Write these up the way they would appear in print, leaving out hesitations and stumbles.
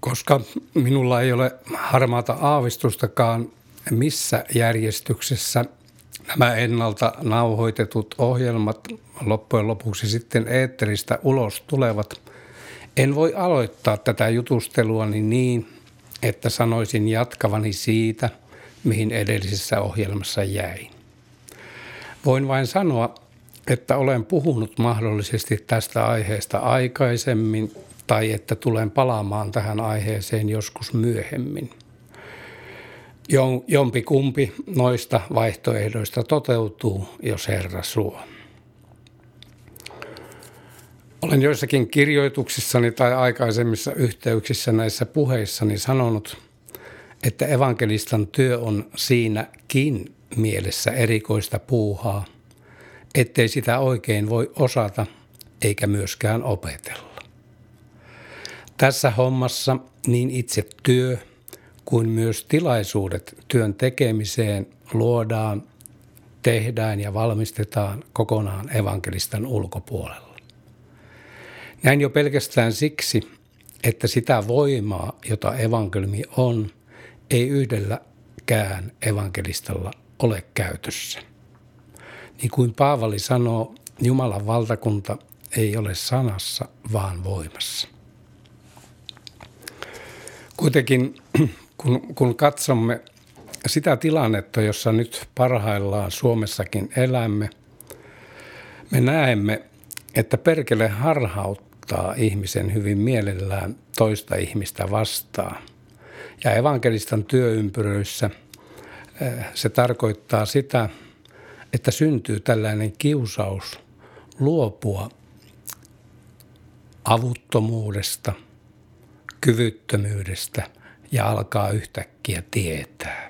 Koska minulla ei ole harmaata aavistustakaan, missä järjestyksessä nämä ennalta nauhoitetut ohjelmat loppujen lopuksi sitten eetteristä ulos tulevat, en voi aloittaa tätä jutusteluani niin, että sanoisin jatkavani siitä, mihin edellisessä ohjelmassa jäin. Voin vain sanoa, että olen puhunut mahdollisesti tästä aiheesta aikaisemmin tai että tulen palaamaan tähän aiheeseen joskus myöhemmin. Jompikumpi noista vaihtoehdoista toteutuu, jos Herra suo. Olen joissakin kirjoituksissani tai aikaisemmissa yhteyksissä näissä puheissani sanonut, että evankelistan työ on siinäkin mielessä erikoista puuhaa, ettei sitä oikein voi osata eikä myöskään opetella. Tässä hommassa niin itse työ kuin myös tilaisuudet työn tekemiseen luodaan, tehdään ja valmistetaan kokonaan evankelistan ulkopuolella. Näin jo pelkästään siksi, että sitä voimaa, jota evankeliumi on, ei yhdelläkään evankelistalla ole käytössä. Niin kuin Paavali sanoo, Jumalan valtakunta ei ole sanassa, vaan voimassa. Kuitenkin kun katsomme sitä tilannetta, jossa nyt parhaillaan Suomessakin elämme, me näemme, että perkele harhauttaa ihmisen hyvin mielellään toista ihmistä vastaan. Ja evankelistan työympyröissä se tarkoittaa sitä, että syntyy tällainen kiusaus luopua avuttomuudesta, kyvyttömyydestä ja alkaa yhtäkkiä tietää.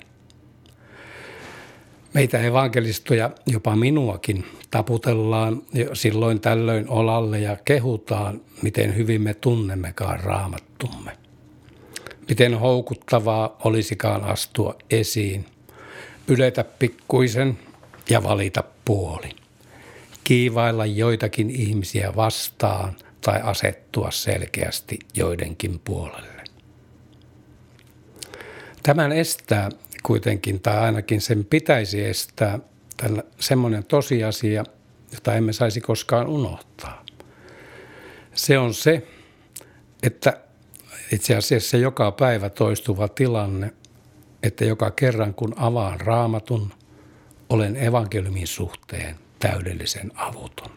Meitä evankelistoja, jopa minuakin, taputellaan silloin tällöin olalle ja kehutaan, miten hyvin me tunnemmekaan raamattumme. Miten houkuttavaa olisikaan astua esiin, yletä pikkuisen ja valita puoli. Kiivailla joitakin ihmisiä vastaan tai asettua selkeästi joidenkin puolelle. Tämän estää kuitenkin, tai ainakin sen pitäisi estää, semmoinen tosiasia, jota emme saisi koskaan unohtaa. Se on se, että itse asiassa joka päivä toistuva tilanne, että joka kerran kun avaan Raamatun, olen evankeliumin suhteen täydellisen avuton.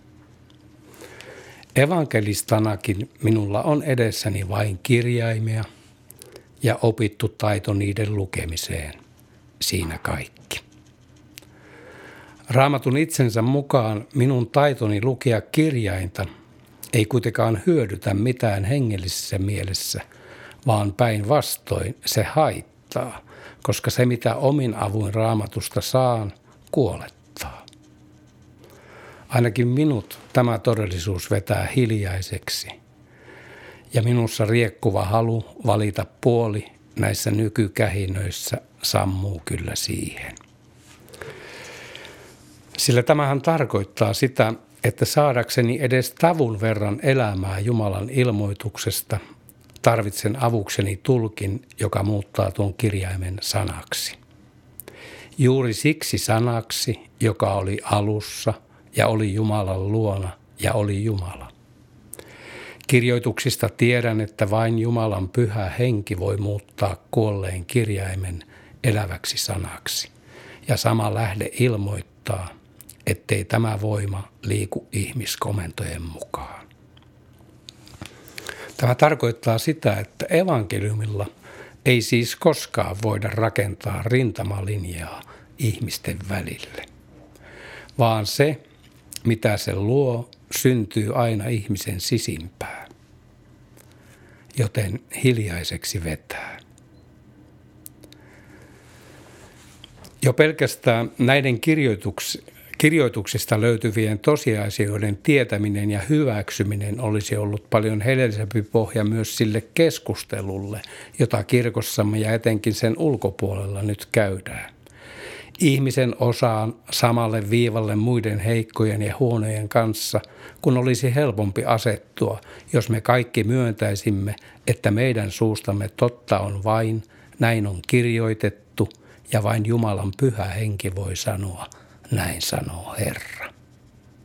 Evankelistanakin minulla on edessäni vain kirjaimia ja opittu taito niiden lukemiseen. Siinä kaikki. Raamatun itsensä mukaan minun taitoni lukea kirjainta ei kuitenkaan hyödytä mitään hengellisessä mielessä, vaan päinvastoin se haittaa, koska se mitä omin avuin Raamatusta saan, kuolettaa. Ainakin minut tämä todellisuus vetää hiljaiseksi ja minussa riekkuva halu valita puoli näissä nykykähinöissä sammuu kyllä siihen. Sillä tämähän tarkoittaa sitä, että saadakseni edes tavun verran elämää Jumalan ilmoituksesta, tarvitsen avukseni tulkin, joka muuttaa tuon kirjaimen sanaksi. Juuri siksi sanaksi, joka oli alussa ja oli Jumalan luona ja oli Jumala. Kirjoituksista tiedän, että vain Jumalan pyhä henki voi muuttaa kuolleen kirjaimen eläväksi sanaksi. Ja sama lähde ilmoittaa, ettei tämä voima liiku ihmiskomentojen mukaan. Tämä tarkoittaa sitä, että evankeliumilla ei siis koskaan voida rakentaa rintamalinjaa ihmisten välille, vaan se, mitä se luo, syntyy aina ihmisen sisimpään, joten hiljaiseksi vetää. Jo pelkästään näiden kirjoituksista löytyvien tosiasioiden tietäminen ja hyväksyminen olisi ollut paljon hedelmällisempi pohja myös sille keskustelulle, jota kirkossamme ja etenkin sen ulkopuolella nyt käydään. ihmisen osaan samalle viivalle muiden heikkojen ja huonojen kanssa, kun olisi helpompi asettua, jos me kaikki myöntäisimme, että meidän suustamme totta on vain, näin on kirjoitettu, ja vain Jumalan pyhä henki voi sanoa, näin sanoo Herra.